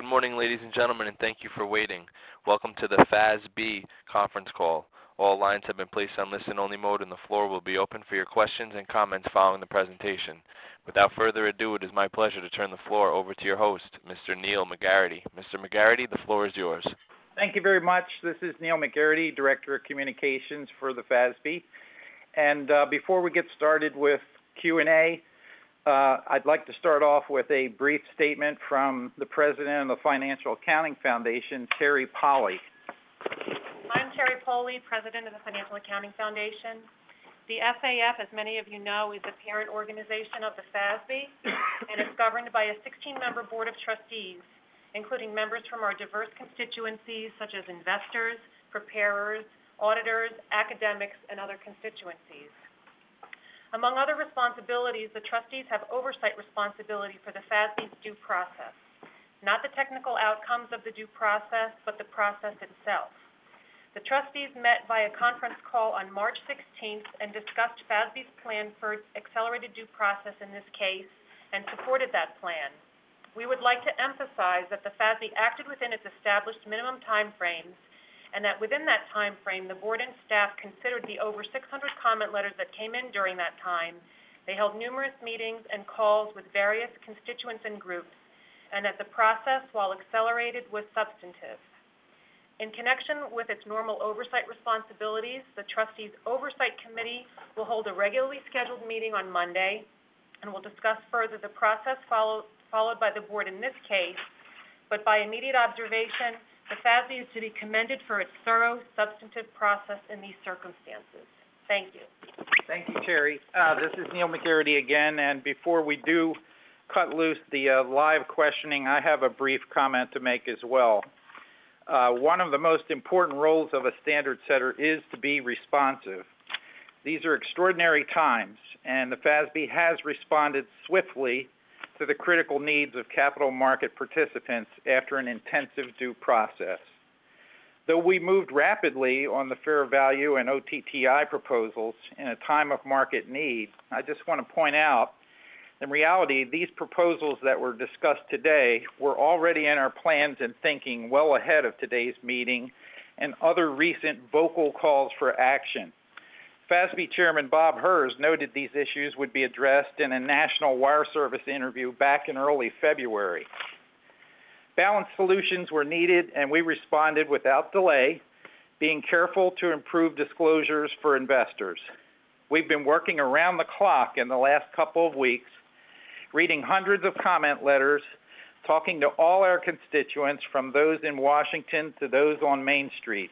morning, ladies and gentlemen, and thank you for waiting. Welcome to the FASB conference call. All lines have been placed on listen-only mode, and the floor will be open for your questions and comments following the presentation. Without further ado, it is my pleasure to turn the floor over to your host, Mr. Neil McGarity. Mr. McGarity, the floor is yours. Thank you very much. This is Neil McGarity, Director of Communications for the FASB. And before we get started with Q&A, I'd like to start off with a brief statement from the President of the Financial Accounting Foundation, Terry Polley. I'm Terry Polley, President of the Financial Accounting Foundation. The FAF, as many of you know, is the parent organization of the FASB, and it's governed by a 16-member Board of Trustees, including members from our diverse constituencies such as investors, preparers, auditors, academics, and other constituencies. Among other responsibilities, the trustees have oversight responsibility for the FASB's due process, not the technical outcomes of the due process, but the process itself. The trustees met via conference call on March 16th and discussed FASB's plan for accelerated due process in this case and supported that plan. We would like to emphasize that the FASB acted within its established minimum timeframes, and that within that time frame, the board and staff considered the over 600 comment letters that came in during that time. They held numerous meetings and calls with various constituents and groups, and that the process, while accelerated, was substantive. In connection with its normal oversight responsibilities, the Trustees Oversight Committee will hold a regularly scheduled meeting on Monday and will discuss further the process followed by the board in this case, but by immediate observation, the FASB is to be commended for its thorough, substantive process in these circumstances. Thank you. Thank you, Terry. This is Neil McGarity again, and before we do cut loose the live questioning, I have a brief comment to make as well. One of the most important roles of a standard setter is to be responsive. These are extraordinary times, and the FASB has responded swiftly to the critical needs of capital market participants after an intensive due process. Though we moved rapidly on the fair value and OTTI proposals in a time of market need, I just want to point out, in reality, these proposals that were discussed today were already in our plans and thinking well ahead of today's meeting and other recent vocal calls for action. FASB Chairman Bob Herz noted these issues would be addressed in a National Wire Service interview back in early February. Balanced solutions were needed, and we responded without delay, being careful to improve disclosures for investors. We've been working around the clock in the last couple of weeks, reading hundreds of comment letters, talking to all our constituents, from those in Washington to those on Main Street.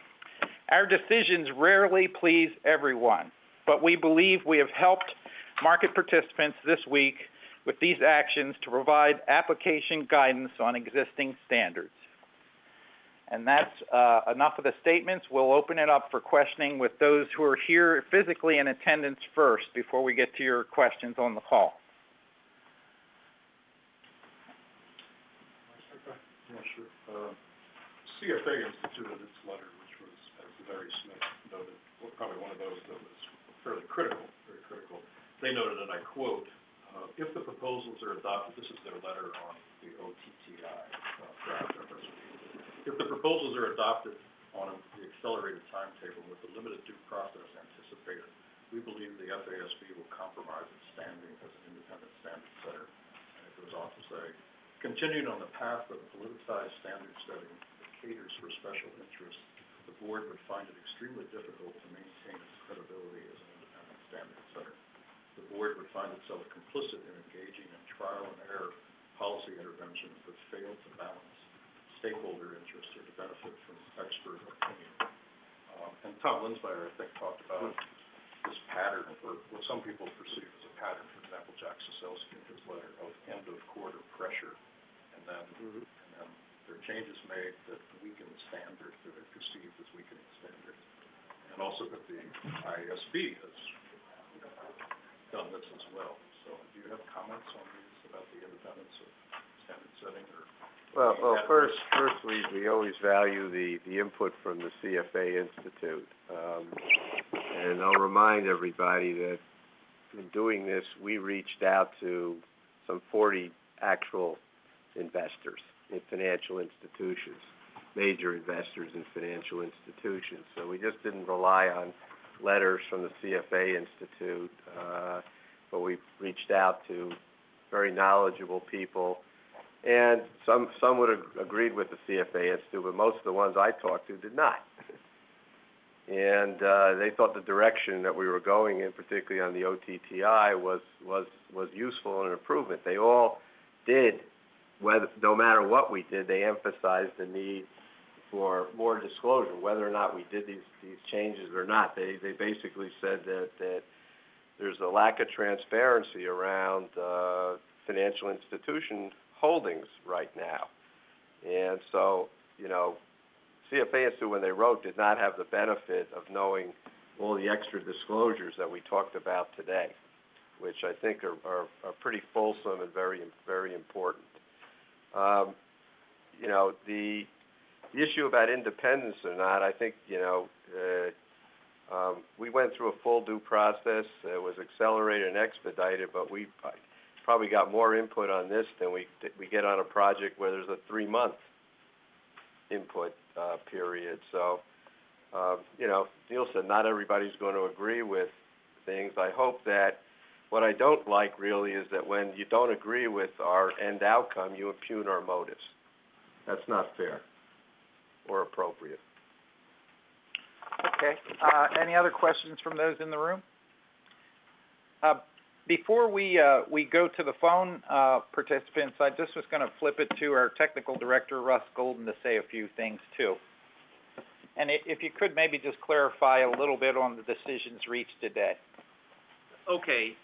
Our decisions rarely please everyone, but we believe we have helped market participants this week with these actions to provide application guidance on existing standards. And that's enough of the statements. We'll open it up for questioning with those who are here physically in attendance first before we get to your questions on the call. Yeah, sure. CFA instituted its letter, which was, as Larry Smith noted, probably one of those that was fairly critical, very critical. They noted, and I quote, if the proposals are adopted, this is their letter on the OTTI draft efforts. If the proposals are adopted on the accelerated timetable with the limited due process anticipated, we believe the FASB will compromise its standing as an independent standard setter. And it goes on to say, continuing on the path of politicized standard setting that caters for special interests, the board would find it extremely difficult to maintain its credibility as an independent standard setter. The board would find itself complicit in engaging in trial and error policy interventions that fail to balance stakeholder interests or to benefit from expert opinion. And Tom Linsmeyer, I think, talked about this pattern, or what some people perceive as a pattern, for example, Jack Soselski in his letter, of end-of-quarter pressure, and then there are changes made that weaken the standard, that are perceived as weakening standards. And also that the IASB has done this as well. So do you have comments on these about the independence of standard setting? Well, first we always value the input from the CFA Institute. And I'll remind everybody that in doing this, we reached out to some 40 actual investors in financial institutions, major investors in financial institutions. So we just didn't rely on letters from the CFA Institute, but we reached out to very knowledgeable people. And some would have agreed with the CFA Institute, but most of the ones I talked to did not. And they thought the direction that we were going in, particularly on the OTTI, was useful and an improvement. They all did, no matter what we did, they emphasized the need for more disclosure, whether or not we did these changes or not. They basically said that there's a lack of transparency around financial institution holdings right now. And so, CFA Institute, when they wrote, did not have the benefit of knowing all the extra disclosures that we talked about today, which I think are pretty fulsome and very, very important. The issue about independence or not, I think, we went through a full due process. It was accelerated and expedited, but we probably got more input on this than we get on a project where there's a 3-month input period. So, Neil said not everybody's going to agree with things. I hope that what I don't like really is that when you don't agree with our end outcome, you impugn our motives. That's not fair or appropriate. Okay. Any other questions from those in the room? Before we go to the phone participants, I just was going to flip it to our technical director, Russ Golden, to say a few things too. And if you could maybe just clarify a little bit on the decisions reached today. Okay.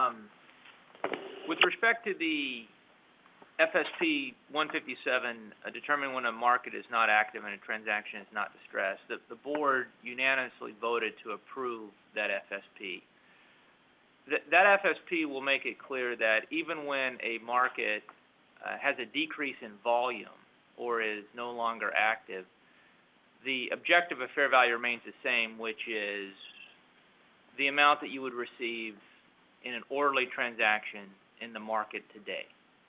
With respect to the FSP 157, determining when a market is not active and a transaction is not distressed, the board unanimously voted to approve that FSP. That FSP will make it clear that even when a market has a decrease in volume or is no longer active, the objective of fair value remains the same, which is the amount that you would receive in an orderly transaction in the market today.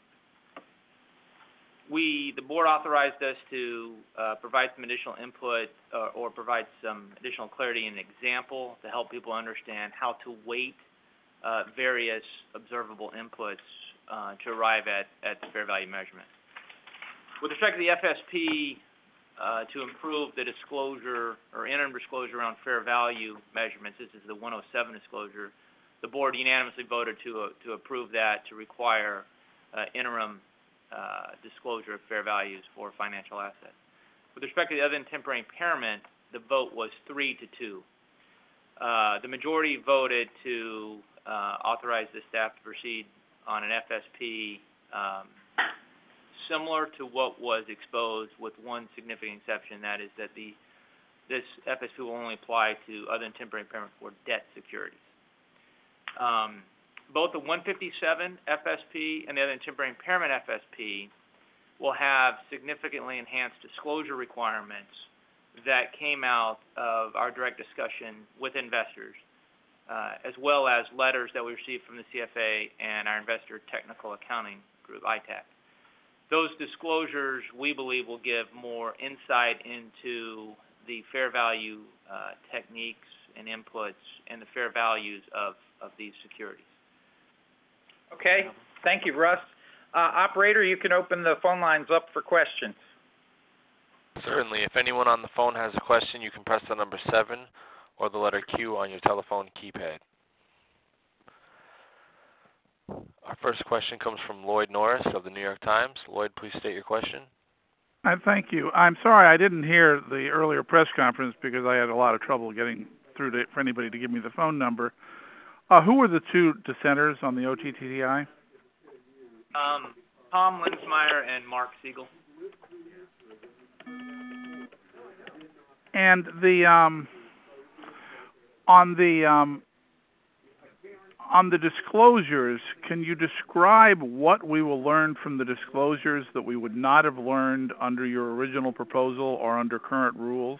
The board authorized us to provide some additional input or provide some additional clarity and example to help people understand how to weight various observable inputs to arrive at the fair value measurement. With respect to the FSP, to improve the disclosure or interim disclosure around fair value measurements, this is the 107 disclosure, the board unanimously voted to approve that to require interim disclosure of fair values for financial assets. With respect to the other than temporary impairment, the vote was 3-2. The majority voted to authorize the staff to proceed on an FSP similar to what was exposed, with one significant exception, that is that this FSP will only apply to other than temporary impairment for debt securities. Both the 157 FSP and the other than temporary impairment FSP will have significantly enhanced disclosure requirements that came out of our direct discussion with investors, as well as letters that we received from the CFA and our investor technical accounting group, ITAC. Those disclosures, we believe, will give more insight into the fair value techniques and inputs and the fair values of these securities. Okay. Thank you, Russ. Operator, you can open the phone lines up for questions. Certainly. If anyone on the phone has a question, you can press the number 7 or the letter Q on your telephone keypad. Our first question comes from Lloyd Norris of the New York Times. Lloyd, please state your question. Thank you. I'm sorry I didn't hear the earlier press conference because I had a lot of trouble getting through for anybody to give me the phone number. Who were the two dissenters on the OTTI? Tom Linsmeyer and Mark Siegel. And on the disclosures, can you describe what we will learn from the disclosures that we would not have learned under your original proposal or under current rules?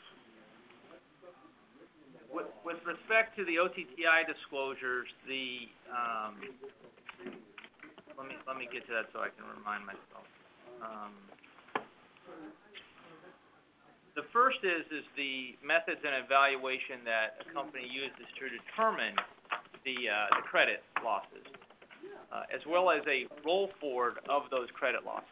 With respect to the OTTI disclosures, let me get to that so I can remind myself. The first is the methods and evaluation that a company uses to determine the credit losses, as well as a roll forward of those credit losses.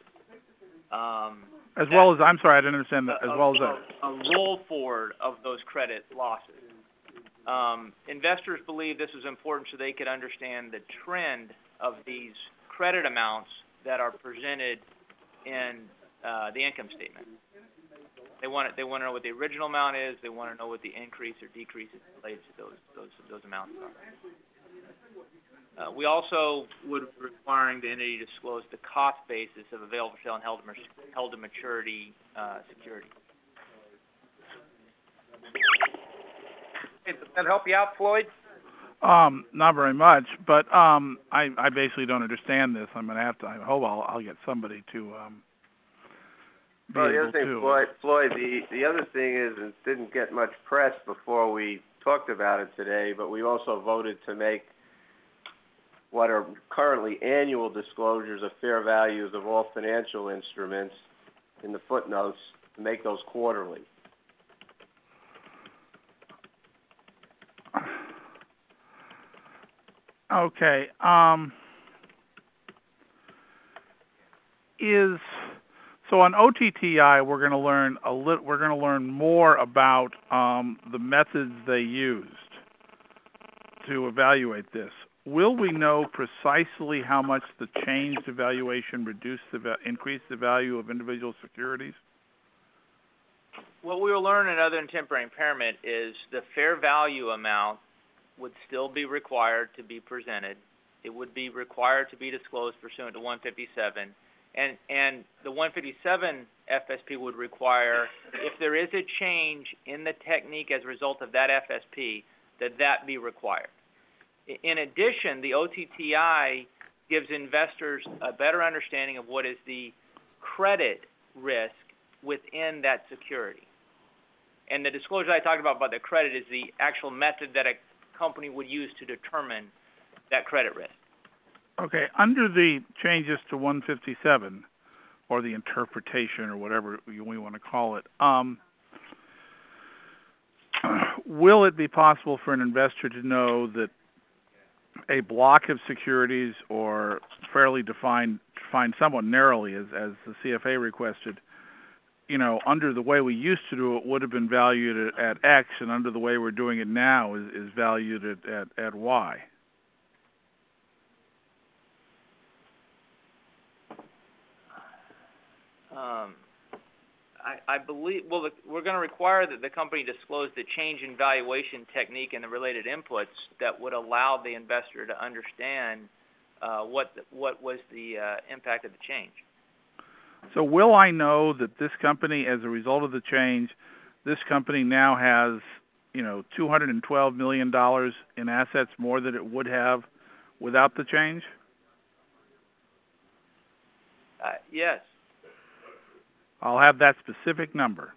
As well as, I'm sorry, I didn't understand that. As well as a roll forward of those credit losses. Investors believe this is important so they could understand the trend of these credit amounts that are presented in the income statement. They want to know what the original amount is. They want to know what the increase or decrease related to those amounts are. We also would be requiring the entity to disclose the cost basis of available for sale and held to maturity security. Does that help you out, Floyd? Not very much, but I basically don't understand this. I'm going to have to. I hope I'll get somebody to. Well, the other thing, Floyd, the other thing is it didn't get much press before we talked about it today, but we also voted to make what are currently annual disclosures of fair values of all financial instruments in the footnotes to make those quarterly. Okay. So on OTTI, we're going to learn more about the methods they used to evaluate this. Will we know precisely how much the changed evaluation increased the value of individual securities? What we will learn in other than temporary impairment is the fair value amount would still be required to be presented. It would be required to be disclosed pursuant to 157. And the 157 FSP would require, if there is a change in the technique as a result of that FSP, that be required. In addition, the OTTI gives investors a better understanding of what is the credit risk within that security. And the disclosure I talked about the credit is the actual method that a company would use to determine that credit risk. Okay, under the changes to 157, or the interpretation, or whatever we want to call it, will it be possible for an investor to know that a block of securities, or fairly defined somewhat narrowly, as the CFA requested, under the way we used to do it would have been valued at X, and under the way we're doing it now is valued at Y? I believe, we're going to require that the company disclose the change in valuation technique and the related inputs that would allow the investor to understand what was the impact of the change. So will I know that this company, as a result of the change, this company now has, $212 million in assets more than it would have without the change? Yes. I'll have that specific number.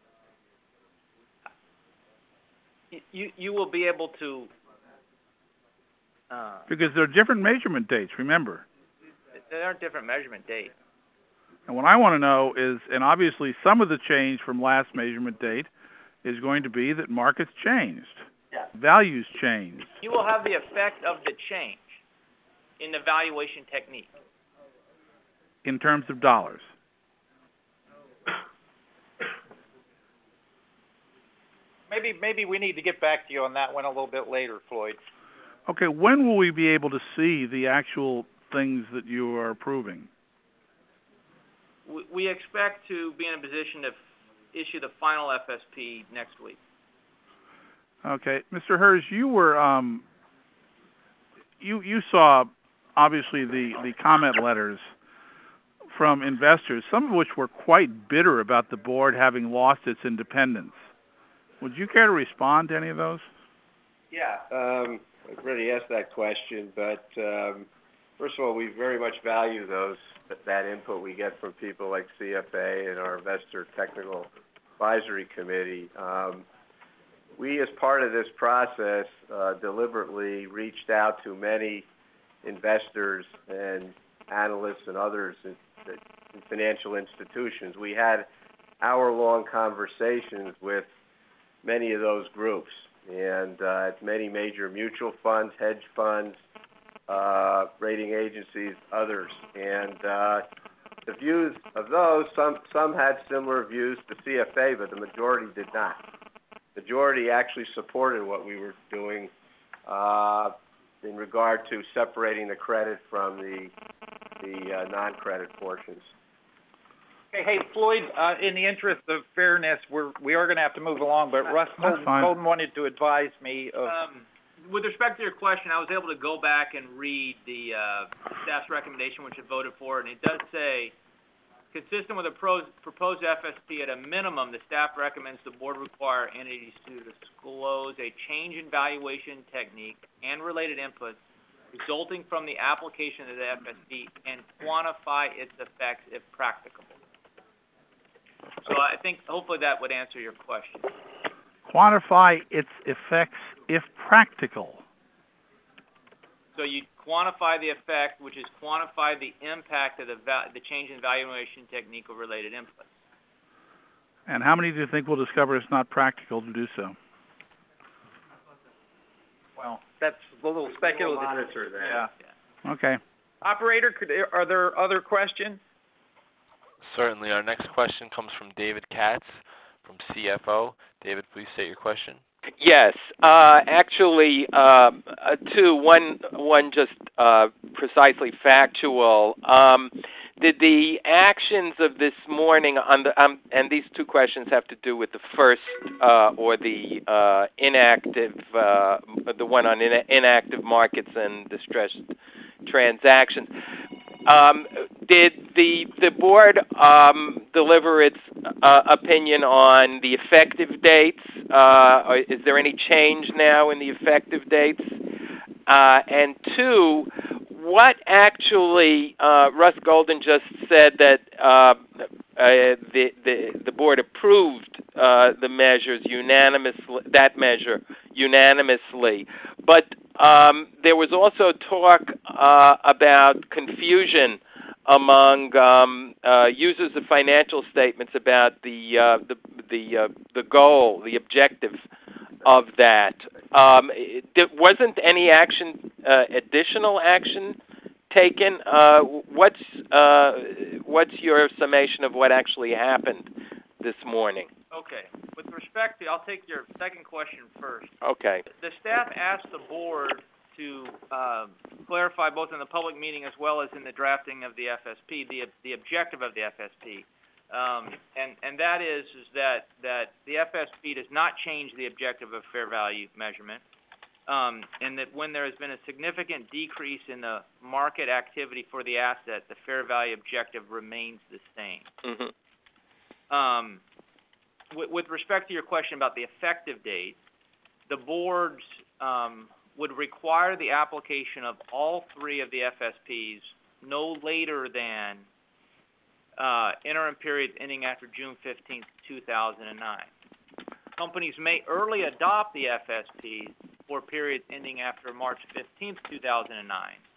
You will be able to... because there are different measurement dates, remember. There are different measurement dates. And what I want to know is, and obviously some of the change from last measurement date is going to be that markets changed. Yeah. Values changed. You will have the effect of the change in the valuation technique. In terms of dollars. Maybe we need to get back to you on that one a little bit later, Floyd. Okay, when will we be able to see the actual things that you are approving? We expect to be in a position to issue the final FSP next week. Okay, Mr. Herz, you were you saw obviously the comment letters from investors, some of which were quite bitter about the board having lost its independence. Would you care to respond to any of those? Yeah, I've already asked that question, but first of all, we very much value that input we get from people like CFA and our Investor Technical Advisory Committee. We, as part of this process, deliberately reached out to many investors and analysts and others that in financial institutions. We had hour-long conversations with many of those groups, and many major mutual funds, hedge funds, rating agencies, others. And the views of those, some had similar views to CFA, but the majority did not. The majority actually supported what we were doing in regard to separating the credit from the non-credit portions. Okay, hey, Floyd, in the interest of fairness, we are going to have to move along, but Russ Golden wanted to advise me of... With respect to your question, I was able to go back and read the staff's recommendation, which it voted for, and it does say, consistent with the proposed FSP, at a minimum, the staff recommends the board require entities to disclose a change in valuation technique and related inputs resulting from the application of the FSP and quantify its effects if practicable. So I think hopefully that would answer your question. Quantify its effects if practical. So you quantify the effect, which is quantify the impact of the change in valuation technique or related inputs. And how many do you think will discover it's not practical to do so? Well, that's a little speculative. We'll monitor that. Yeah. Okay. Operator, are there other questions? Certainly. Our next question comes from David Katz from CFO. David, please state your question. Yes, actually, two. One just precisely factual. Did the actions of this morning on the and these two questions have to do with the first or the inactive, the one on inactive markets and distressed transactions. Did the board deliver its opinion on the effective dates? Is there any change now in the effective dates? And two, what actually, Russ Golden just said that the board approved the measures unanimously, but there was also talk about confusion among users of financial statements about the goal, the objective of that. Wasn't any additional action taken? What's your summation of what actually happened this morning? Okay. With respect to, I'll take your second question first. Okay. The staff asked the board to clarify both in the public meeting as well as in the drafting of the FSP, the objective of the FSP. And that is that the FSP does not change the objective of fair value measurement, and that when there has been a significant decrease in the market activity for the asset, the fair value objective remains the same. Mm-hmm. With respect to your question about the effective date, the boards would require the application of all three of the FSPs no later than interim periods ending after June 15th, 2009. Companies may early adopt the FSPs for periods ending after March 15th, 2009.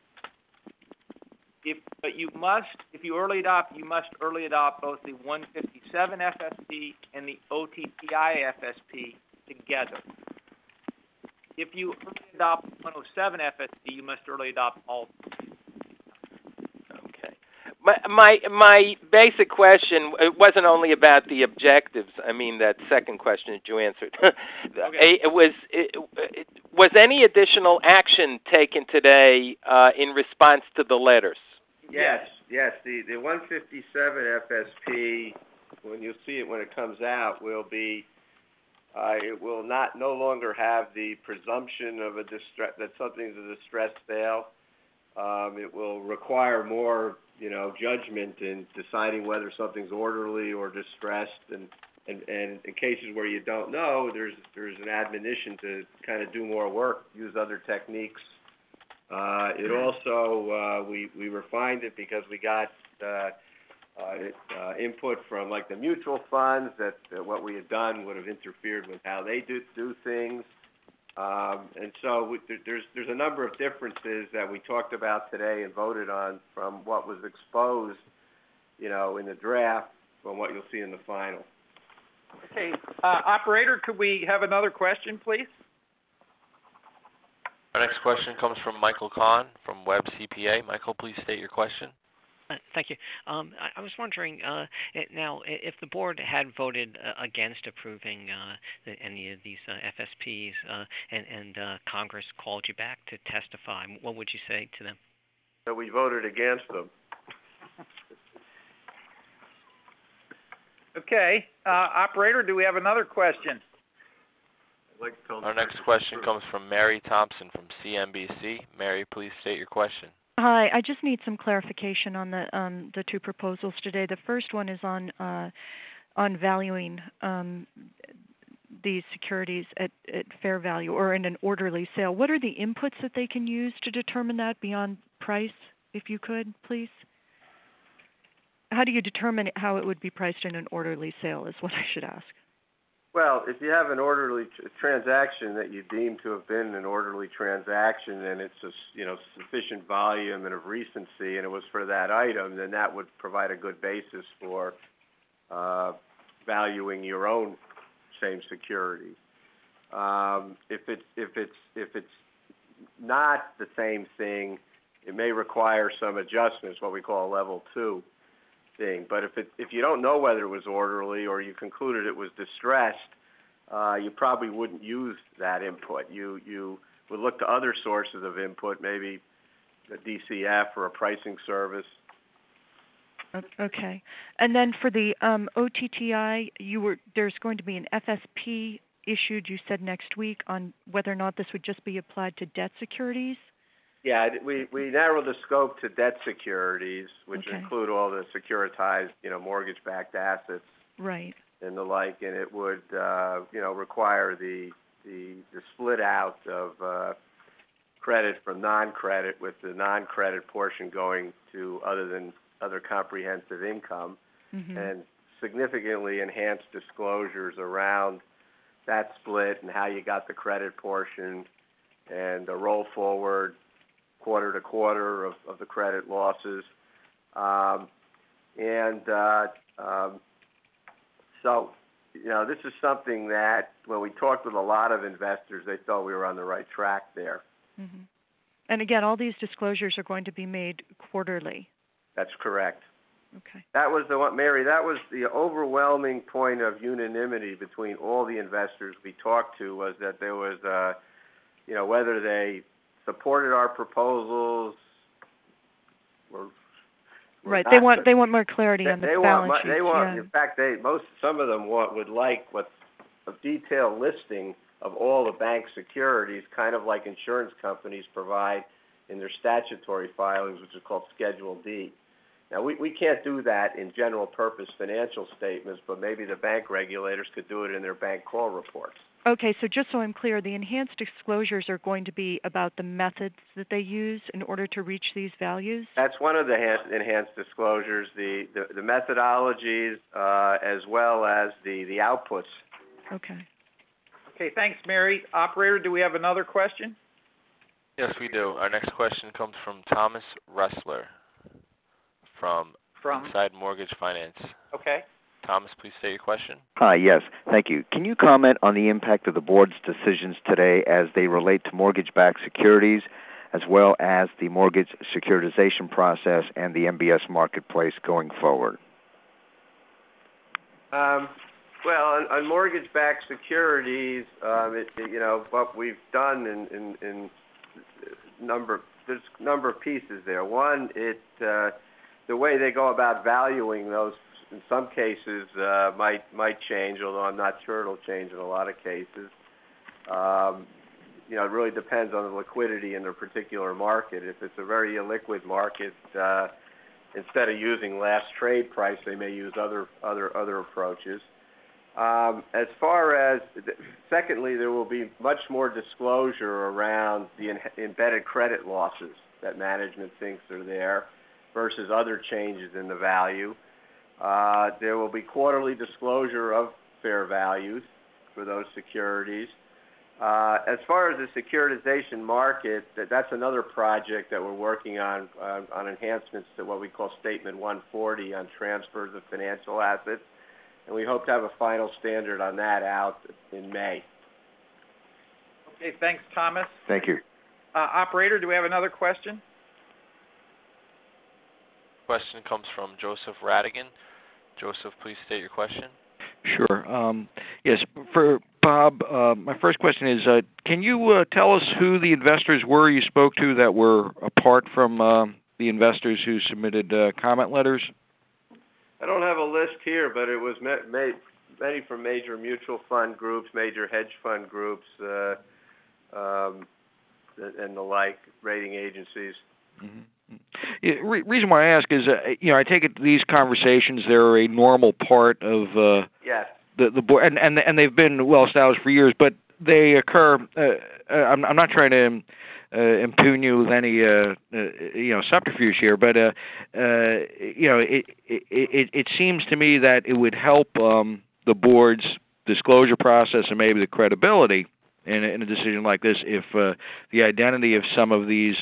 If you early adopt, you must early adopt both the 157 FSP and the OTTI FSP together. If you early adopt 107 FSP, you must early adopt all three. Okay. My basic question, it wasn't only about the objectives. I mean, that second question that you answered. Okay. Was any additional action taken today in response to the letters? Yes. The 157 FSP, when you'll see it when it comes out, will be it will no longer have the presumption of that something's a distressed sale. It will require more, judgment in deciding whether something's orderly or distressed, and in cases where you don't know, there's an admonition to kind of do more work, use other techniques. It also we refined it because we got input from like the mutual funds that what we had done would have interfered with how they do things, and so there's a number of differences that we talked about today and voted on from what was exposed in the draft from what you'll see in the final. Okay, operator, could we have another question, please? Our next question comes from Michael Kahn from Web CPA. Michael, please state your question. Thank you. I was wondering, now, if the board had voted against approving any of these FSPs and Congress called you back to testify, what would you say to them? So we voted against them. Okay, operator, do we have another question? Our next question comes from Mary Thompson from CNBC. Mary, please state your question. Hi, I just need some clarification on the two proposals today. The first one is on valuing these securities at fair value or in an orderly sale. What are the inputs that they can use to determine that beyond price, if you could, please? How do you determine how it would be priced in an orderly sale is what I should ask. Well, if you have an orderly transaction that you deem to have been an orderly transaction and it's a sufficient volume and of recency and it was for that item, then that would provide a good basis for valuing your own same security. If it's not the same thing, it may require some adjustments, what we call a level 2 thing. But if you don't know whether it was orderly or you concluded it was distressed, you probably wouldn't use that input. You would look to other sources of input, maybe a DCF or a pricing service. Okay. And then for the OTTI, there's going to be an FSP issued, you said, next week on whether or not this would just be applied to debt securities? Yeah, we narrowed the scope to debt securities, which Okay. include all the securitized, mortgage-backed assets, Right. and the like, and it would, require the split out of credit from non-credit, with the non-credit portion going to other comprehensive income, Mm-hmm. and significantly enhanced disclosures around that split and how you got the credit portion, and the roll forward quarter to quarter of the credit losses. So, this is something that when we talked with a lot of investors, they thought we were on the right track there. Mm-hmm. And again, all these disclosures are going to be made quarterly. That's correct. Okay. That was the one, Mary, that was the overwhelming point of unanimity between all the investors we talked to, was that there was, whether they supported our proposals or Right. not, They want more clarity on the balance sheets. In fact, some of them would like a detailed listing of all the bank securities, kind of like insurance companies provide in their statutory filings, which is called Schedule D. Now, we can't do that in general purpose financial statements, but maybe the bank regulators could do it in their bank call reports. Okay, so just so I'm clear, the enhanced disclosures are going to be about the methods that they use in order to reach these values? That's one of the enhanced disclosures, the methodologies, as well as the outputs. Okay. Okay, thanks, Mary. Operator, do we have another question? Yes, we do. Our next question comes from Thomas Ressler from Inside Mortgage Finance. Okay. Thomas, please state your question. Hi, yes, thank you. Can you comment on the impact of the board's decisions today as they relate to mortgage-backed securities, as well as the mortgage securitization process and the MBS marketplace going forward? Well, on mortgage-backed securities, what we've done in there's a number of pieces there. One, the way they go about valuing those, in some cases, might change, although I'm not sure it'll change in a lot of cases. It really depends on the liquidity in the particular market. If it's a very illiquid market, instead of using last trade price, they may use other approaches. As far as, secondly, there will be much more disclosure around the embedded credit losses that management thinks are there versus other changes in the value. There will be quarterly disclosure of fair values for those securities. As far as the securitization market, that's another project that we're working on enhancements to what we call Statement 140 on transfers of financial assets, and we hope to have a final standard on that out in May. Okay, thanks, Thomas. Thank you. Operator, do we have another question? Question comes from Joseph Radigan. Joseph, please state your question. Sure. Yes, for Bob, my first question is, can you tell us who the investors were you spoke to that were apart from the investors who submitted comment letters? I don't have a list here, but it was many from major mutual fund groups, major hedge fund groups, and the like, rating agencies. Mm-hmm. Yeah, reason why I ask is, I take it these conversations, they're a normal part of Yes. the board, and they've been well established for years, but they occur. I'm not trying to impugn you with any subterfuge here, but it seems to me that it would help the board's disclosure process and maybe the credibility in a decision like this if the identity of some of these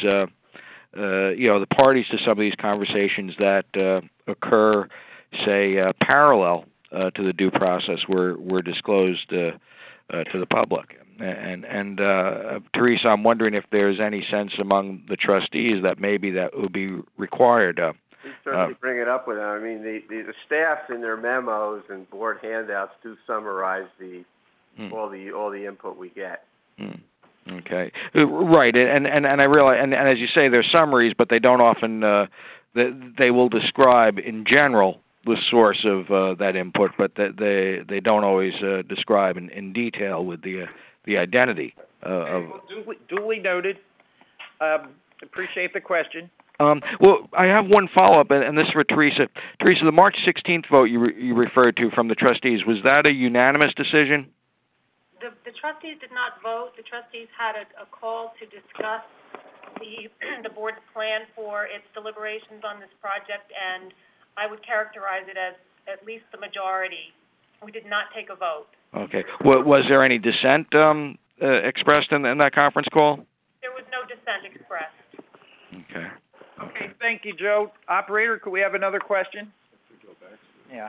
the parties to some of these conversations that occur, say, parallel to the due process were disclosed to the public. And Teresa, I'm wondering if there's any sense among the trustees that maybe that would be required. We certainly bring it up with them. I mean, the staff in their memos and board handouts do summarize all the input we get. Okay, right, and I realize, and as you say, they're summaries, but they don't often. They will describe in general the source of that input, but they don't always describe in detail with the identity of. Duly noted. Appreciate the question. Well, I have one follow-up, and this is for Teresa. Teresa, the March 16th vote you referred to from the trustees, was that a unanimous decision? The trustees did not vote. The trustees had a call to discuss the board's plan for its deliberations on this project, and I would characterize it as at least the majority. We did not take a vote. Okay. Was there any dissent expressed in that conference call? There was no dissent expressed. Okay. Okay, thank you, Joe. Operator, could we have another question? Yeah.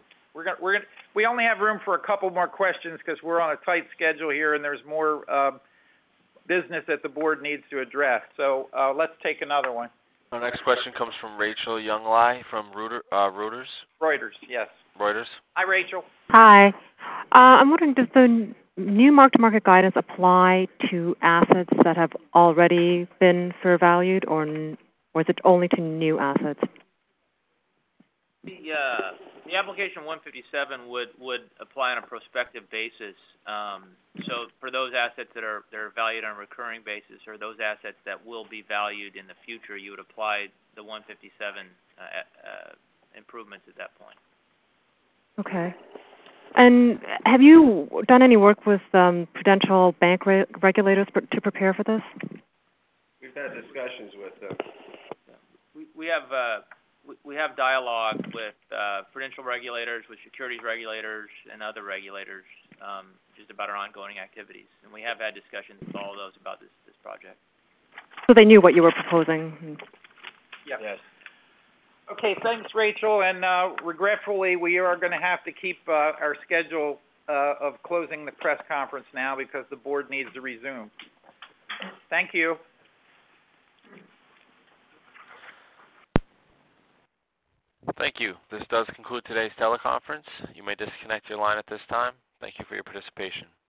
We only have room for a couple more questions because we're on a tight schedule here and there's more business that the board needs to address. So let's take another one. Our next question comes from Rachel Younglai from Reuters. Reuters, yes. Reuters. Hi, Rachel. Hi. I'm wondering, does the new mark-to-market guidance apply to assets that have already been fair valued, or is it only to new assets? The application 157 would apply on a prospective basis. So for those assets that are valued on a recurring basis, or those assets that will be valued in the future, you would apply the 157 improvements at that point. Okay. And have you done any work with prudential bank regulators to prepare for this? We've had discussions with them. We have dialogue with prudential regulators, with securities regulators, and other regulators just about our ongoing activities. And we have had discussions with all of those about this project. So they knew what you were proposing? Yep. Yes. Okay, thanks, Rachel. And regretfully, we are going to have to keep our schedule of closing the press conference now because the board needs to resume. Thank you. Thank you. This does conclude today's teleconference. You may disconnect your line at this time. Thank you for your participation.